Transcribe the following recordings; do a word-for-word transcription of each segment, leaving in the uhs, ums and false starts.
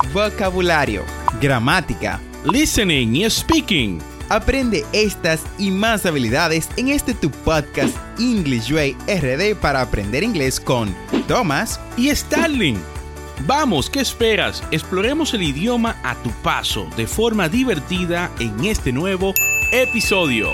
vocabulario, gramática, listening y speaking. Aprende estas y más habilidades en este tu podcast English Way R D para aprender inglés con Thomas y Starling. Vamos, ¿qué esperas? Exploremos el idioma a tu paso de forma divertida en este nuevo episodio.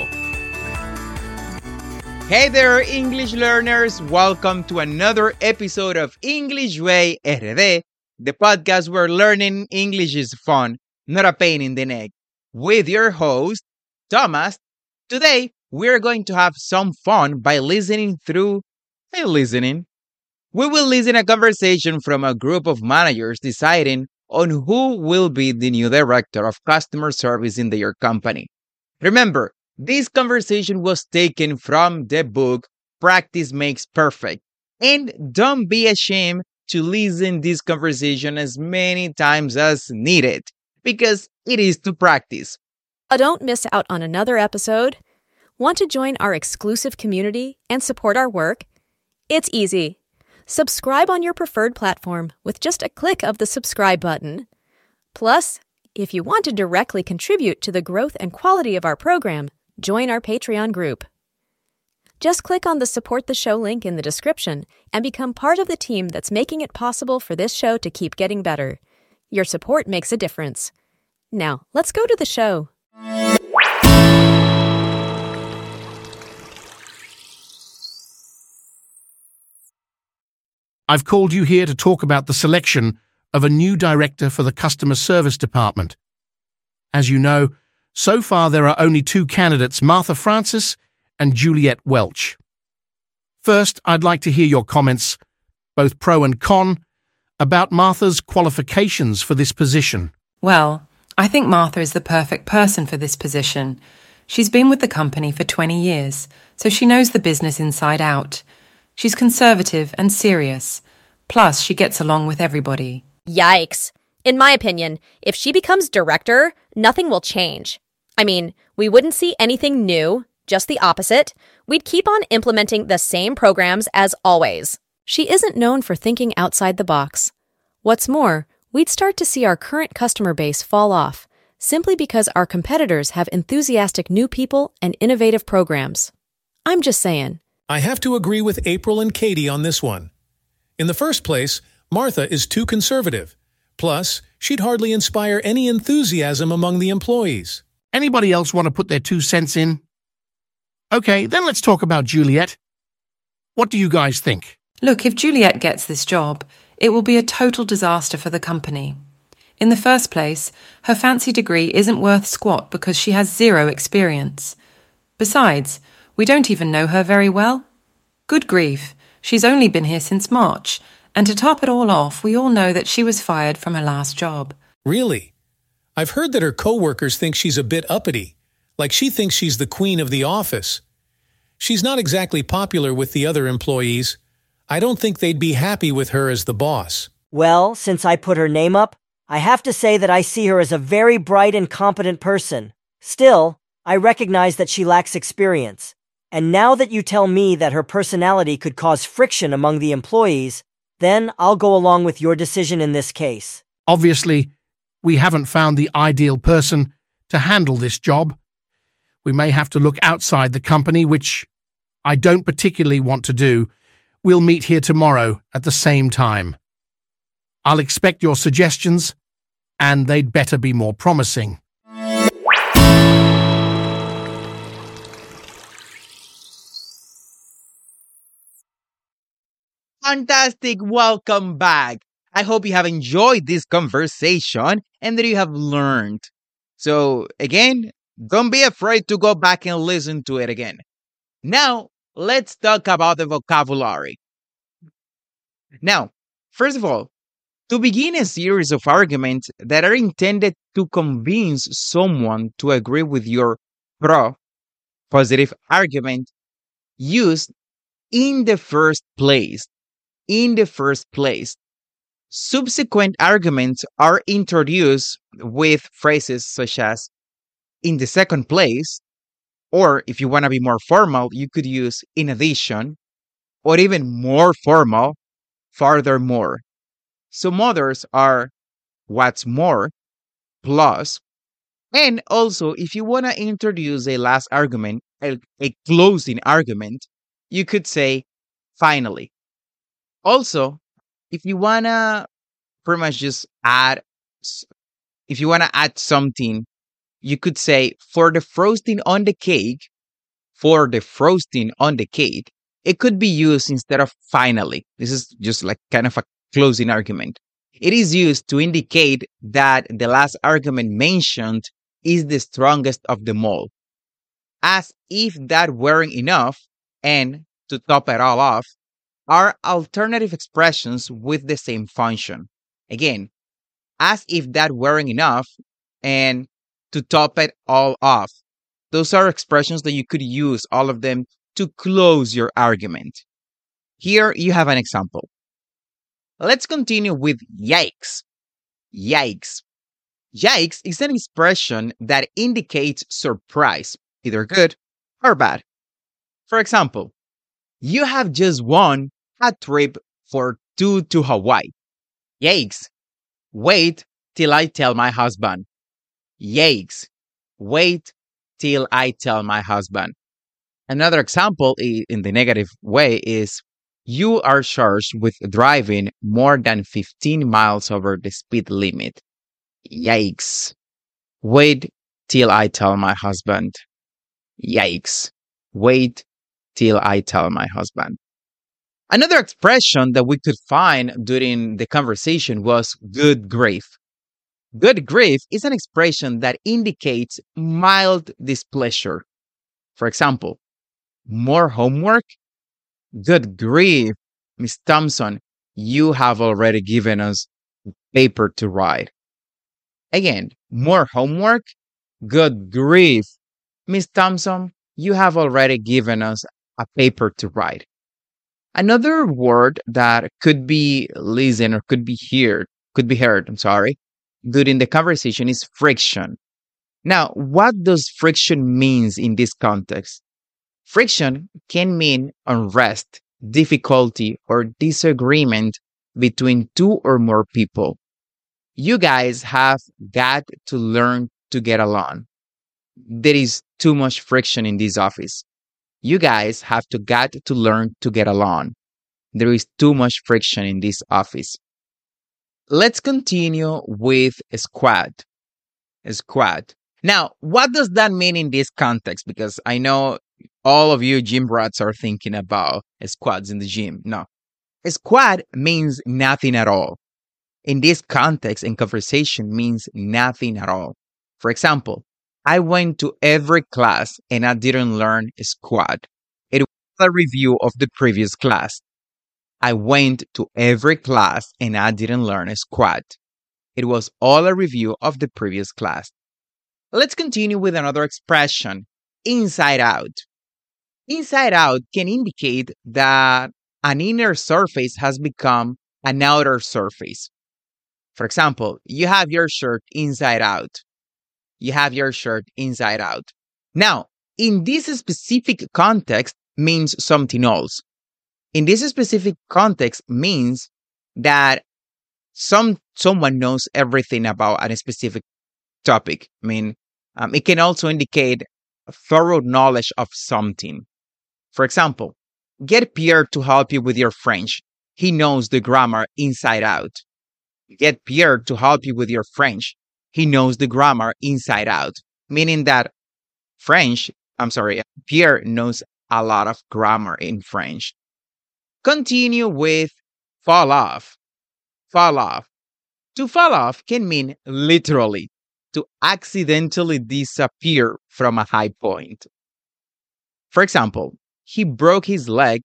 Hey there, English learners! Welcome to another episode of English Way R D, the podcast where learning English is fun, not a pain in the neck. With your host, Thomas. Today, we're going to have some fun by listening through a listening. We will listen a conversation from a group of managers deciding on who will be the new director of customer service in their company. Remember, this conversation was taken from the book Practice Makes Perfect. And don't be ashamed to listen this conversation as many times as needed, because it is to practice. Uh, don't miss out on another episode? Want to join our exclusive community and support our work? It's easy. Subscribe on your preferred platform with just a click of the subscribe button. Plus, if you want to directly contribute to the growth and quality of our program, join our Patreon group. Just click on the Support the Show link in the description and become part of the team that's making it possible for this show to keep getting better. Your support makes a difference. Now, let's go to the show. I've called you here to talk about the selection of a new director for the customer service department. As you know, so far there are only two candidates, Martha Francis and Juliet Welch. First, I'd like to hear your comments, both pro and con, about Martha's qualifications for this position. Well, I think Martha is the perfect person for this position. She's been with the company for twenty years, so she knows the business inside out. She's conservative and serious. Plus, she gets along with everybody. Yikes. In my opinion, if she becomes director, nothing will change. I mean, we wouldn't see anything new, just the opposite. We'd keep on implementing the same programs as always. She isn't known for thinking outside the box. What's more, we'd start to see our current customer base fall off, simply because our competitors have enthusiastic new people and innovative programs. I'm just saying. I have to agree with April and Katie on this one. In the first place, Martha is too conservative. Plus, she'd hardly inspire any enthusiasm among the employees. Anybody else want to put their two cents in? Okay, then let's talk about Juliet. What do you guys think? Look, if Juliet gets this job, it will be a total disaster for the company. In the first place, her fancy degree isn't worth squat because she has zero experience. Besides, we don't even know her very well. Good grief, she's only been here since March, and to top it all off, we all know that she was fired from her last job. Really? I've heard that her co-workers think she's a bit uppity, like she thinks she's the queen of the office. She's not exactly popular with the other employees. I don't think they'd be happy with her as the boss. Well, since I put her name up, I have to say that I see her as a very bright and competent person. Still, I recognize that she lacks experience. And now that you tell me that her personality could cause friction among the employees, then I'll go along with your decision in this case. Obviously, we haven't found the ideal person to handle this job. We may have to look outside the company, which I don't particularly want to do. We'll meet here tomorrow at the same time. I'll expect your suggestions, and they'd better be more promising. Fantastic! Welcome back! I hope you have enjoyed this conversation and that you have learned. So, again, don't be afraid to go back and listen to it again. Now, let's talk about the vocabulary. Now, first of all, to begin a series of arguments that are intended to convince someone to agree with your pro, positive argument, use in the first place. In the first place. Subsequent arguments are introduced with phrases such as in the second place, or if you want to be more formal, you could use in addition, or even more formal, furthermore. Some others are what's more, plus. And also, if you want to introduce a last argument, a, a closing argument, you could say finally. Also, if you want to pretty much just add, s- if you want to add something, you could say for the frosting on the cake, for the frosting on the cake, it could be used instead of finally. This is just like kind of a closing argument. It is used to indicate that the last argument mentioned is the strongest of them all. As if that weren't enough, and to top it all off, are alternative expressions with the same function. Again, as if that weren't enough, and to top it all off. Those are expressions that you could use, all of them, to close your argument. Here you have an example. Let's continue with yikes. Yikes. Yikes is an expression that indicates surprise, either good or bad. For example, you have just won a trip for two to Hawaii. Yikes. Wait till I tell my husband. Yikes. Wait till I tell my husband. Another example i- in the negative way is you are charged with driving more than fifteen miles over the speed limit. Yikes. Wait till I tell my husband. Yikes. Wait till I tell my husband. Another expression that we could find during the conversation was good grief. Good grief is an expression that indicates mild displeasure. For example, more homework? Good grief, Miss Thompson, you have already given us paper to write. Again, more homework? Good grief, Miss Thompson, you have already given us a paper to write. Another word that could be listened or could be heard, could be heard, I'm sorry, during the conversation is friction. Now, what does friction means in this context? Friction can mean unrest, difficulty, or disagreement between two or more people. You guys have got to learn to get along. There is too much friction in this office. You guys have to got to learn to get along. There is too much friction in this office. Let's continue with squad. Squad. Now, what does that mean in this context? Because I know all of you gym rats are thinking about squads in the gym. No. A squad means nothing at all. In this context and conversation means nothing at all. For example, I went to every class and I didn't learn a squad. It was a review of the previous class. I went to every class and I didn't learn a squad. It was all a review of the previous class. Let's continue with another expression, inside out. Inside out can indicate that an inner surface has become an outer surface. For example, you have your shirt inside out. You have your shirt inside out. Now, in this specific context means something else. In this specific context means that some someone knows everything about a specific topic. I mean, um, it can also indicate a thorough knowledge of something. For example, get Pierre to help you with your French. He knows the grammar inside out. Get Pierre to help you with your French. He knows the grammar inside out. Meaning that French, I'm sorry, Pierre knows a lot of grammar in French. Continue with fall off. Fall off. To fall off can mean literally to accidentally disappear from a high point. For example, he broke his leg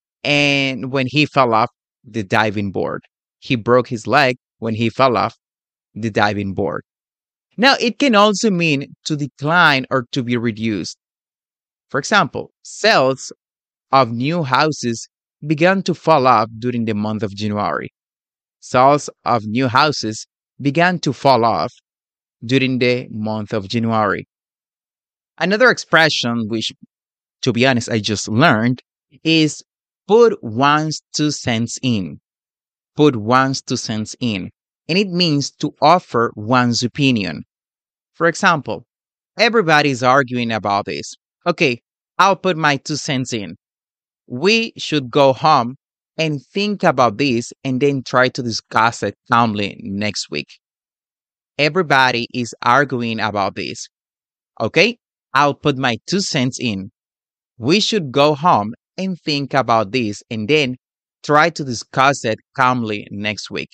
and when he fell off the diving board. He broke his leg when he fell off the diving board. Now, it can also mean to decline or to be reduced. For example, sales of new houses began to fall off during the month of January. Sales of new houses began to fall off during the month of January. Another expression, which, to be honest, I just learned, is put one's two cents in. Put one's two cents in. and it means to offer one's opinion. For example, everybody's arguing about this. Okay, I'll put my two cents in. We should go home and think about this and then try to discuss it calmly next week. Everybody is arguing about this. Okay, I'll put my two cents in. We should go home and think about this and then try to discuss it calmly next week.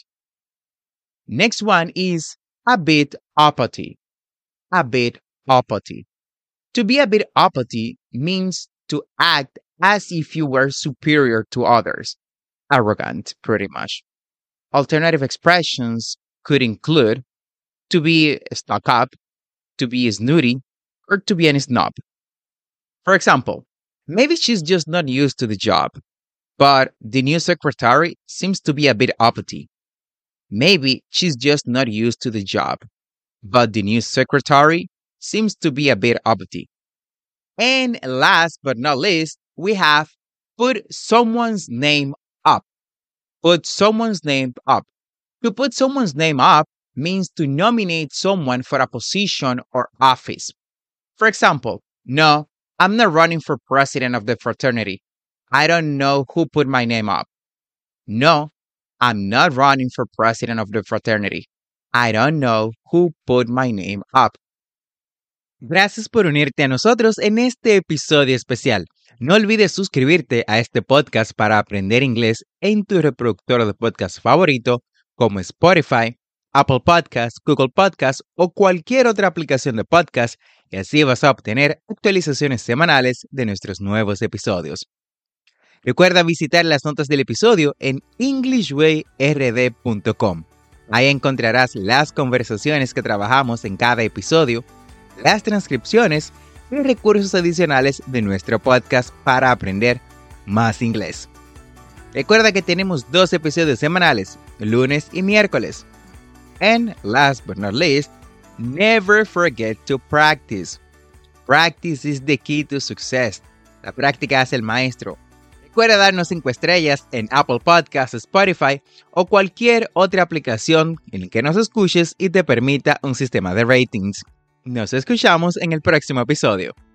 Next one is a bit uppity. A bit uppity. To be a bit uppity means to act as if you were superior to others. Arrogant, pretty much. Alternative expressions could include to be stuck up, to be snooty, or to be a snob. For example, maybe she's just not used to the job, but the new secretary seems to be a bit uppity. Maybe she's just not used to the job, but the new secretary seems to be a bit uppity. And last but not least, we have put someone's name up. Put someone's name up. To put someone's name up means to nominate someone for a position or office. For example, no, I'm not running for president of the fraternity. I don't know who put my name up. No, I'm not running for president of the fraternity. I don't know who put my name up. Gracias por unirte a nosotros en este episodio especial. No olvides suscribirte a este podcast para aprender inglés en tu reproductor de podcast favorito como Spotify, Apple Podcasts, Google Podcasts o cualquier otra aplicación de podcast y así vas a obtener actualizaciones semanales de nuestros nuevos episodios. Recuerda visitar las notas del episodio en english way r d punto com. Ahí encontrarás las conversaciones que trabajamos en cada episodio, las transcripciones y recursos adicionales de nuestro podcast para aprender más inglés. Recuerda que tenemos dos episodios semanales, lunes y miércoles. And last but not least, never forget to practice. Practice is the key to success. La práctica hace el maestro. Recuerda darnos cinco estrellas en Apple Podcasts, Spotify o cualquier otra aplicación en la que nos escuches y te permita un sistema de ratings. Nos escuchamos en el próximo episodio.